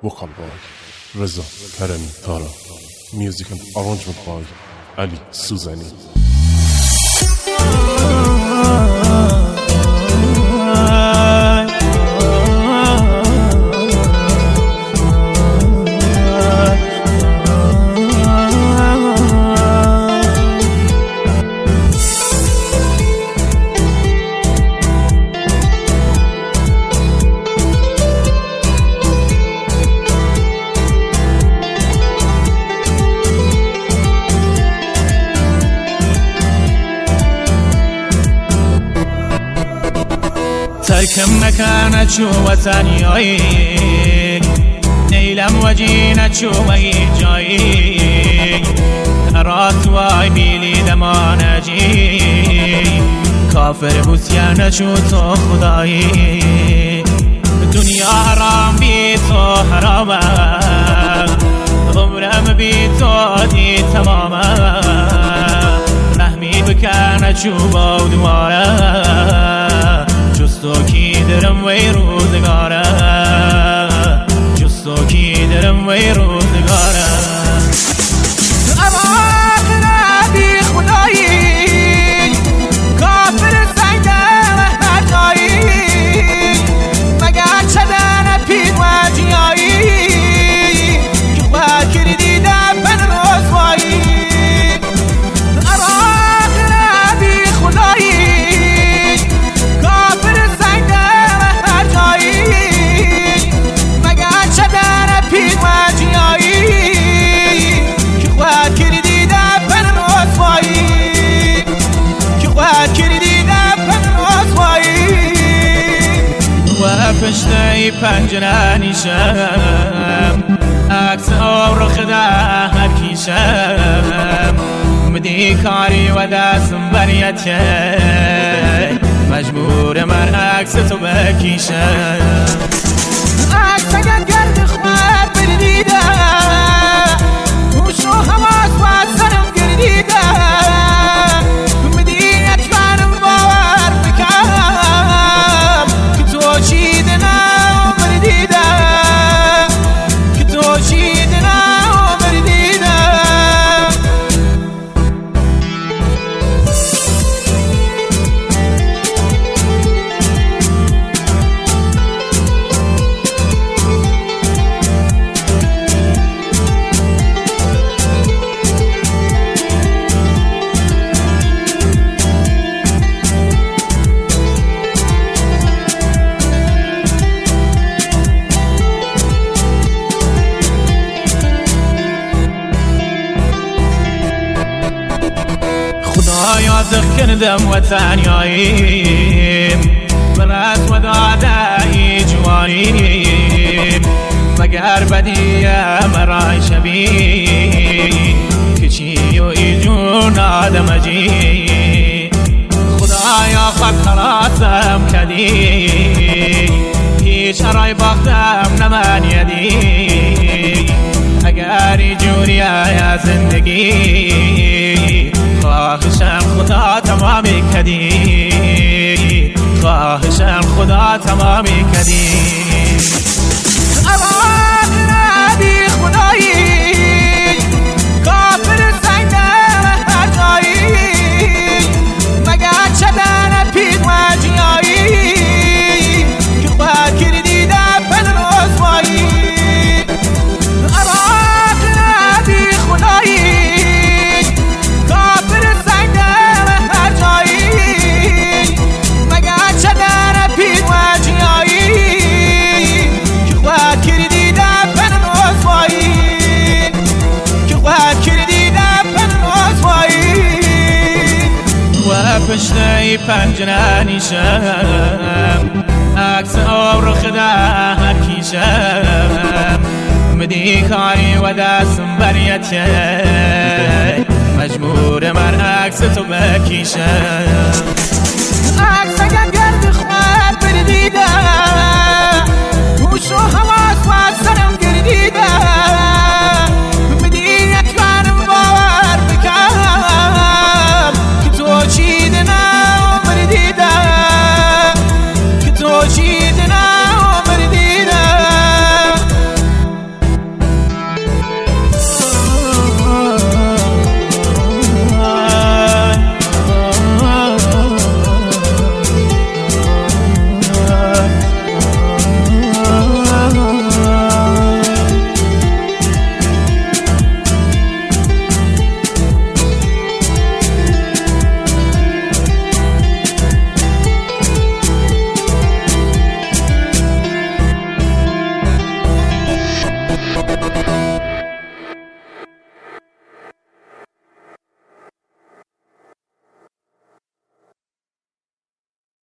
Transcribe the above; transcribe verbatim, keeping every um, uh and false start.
vocal by Reza Karami Tara, music and arrangement by Ali Suzani. تركم مكانك شو وثانياي نيلم وجينك شو مي جاي أرات واي بيلي دمان جي كافر بوسيانك شو تو خداي دنيا حرام بي تو حرام عمرم بي تو دي تماما رحمي بكانك شو بودوارا جستو کی درم وی روزگاره جستو کی درم وی روزگاره اراق نبی خدایی کافر سیده هر جایی مگر چدن پید و جیایی که خود کردی دبن رسوایی اراق نبی خدایی پشتای پنجره نیشم عکس آور خدا هر کیشم مدی کاری و دستم بریت مجبور من عکس تو بکیشم عکس اگر گرد خواب بردیده هوش و حواس و سرم گردیده یاد کردم وطنیاییم بلد و دادای جوانیم مگر بدیه مرای شبی کچی و ایجون آدم جی خدایا خود خلاصم کدی هیچ رای باختم نمن یدی اگر ایجونی آیا زندگی خواهشم خدا تمامی کدی خواهشم خدا تمامی کدی اراق نبی خدایی کافر سیده هر جایی مگر چدن پید و جیایی که خود کردی دبن رسوایی اراق نبی خدایی پشتای پنجره نیشم عکس آور خدا هر کیشم مدی کاری و دستم بریت مجبور من عکس تو بکیشم عکس اگر گرد خواب بردیده هوش و حواس